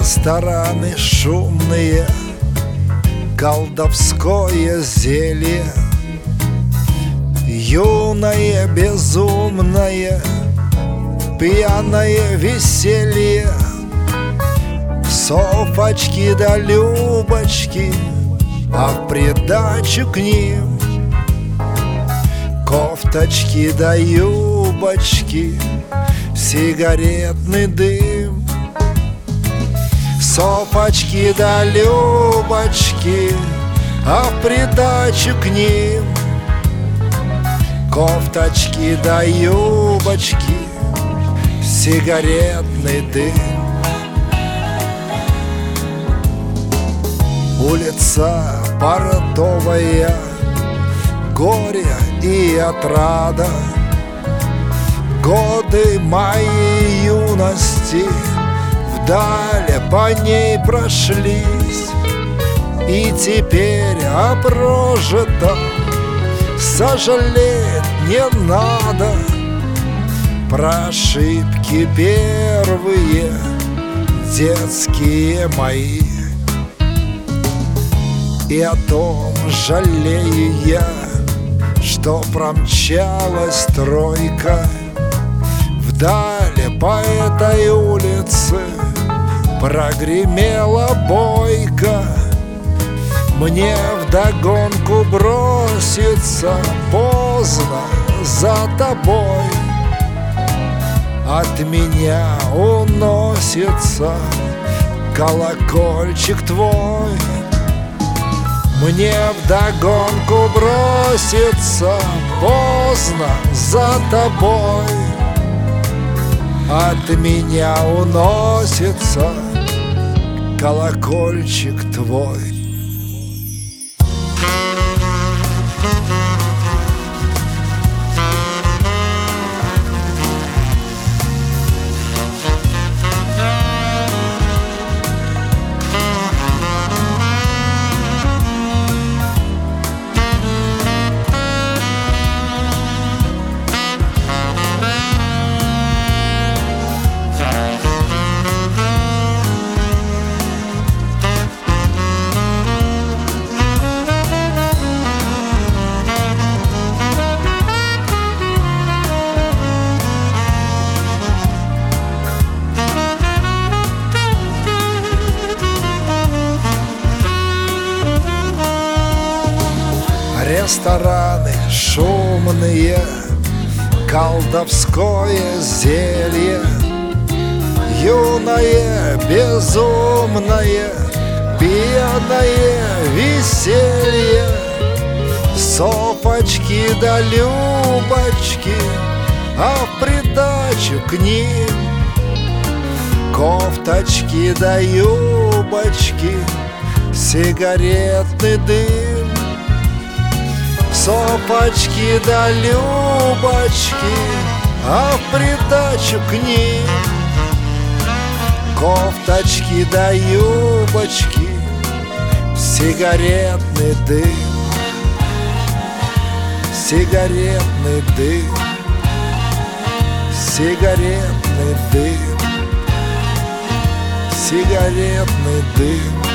Рестораны шумные, колдовское зелье, юное, безумное, пьяное веселье. Софочки да Любочки, а в придачу к ним кофточки да юбочки, сигаретный дым. Софочки да Любочки, а в придачу к ним кофточки да юбочки, сигаретный дым. Улица портовая, горе и отрада, годы моей юности вдаль по ней прошлись, и теперь о прожитом сожалеть не надо. Про ошибки первые, детские мои, и о том жалею я, что промчалась тройка вдали по этой улице, прогремела бойко. Мне вдогонку броситься поздно за тобой, от меня уносится колокольчик твой. Мне вдогонку броситься поздно за тобой, от меня уносится колокольчик твой. Рестораны шумные, колдовское зелье, юное, безумное, пьяное веселье. Софочки да Любочки, а в придачу к ним кофточки да юбочки, сигаретный дым. Софочки да Любочки, а в придачу к ним кофточки да юбочки, сигаретный дым. Сигаретный дым, сигаретный дым, сигаретный дым.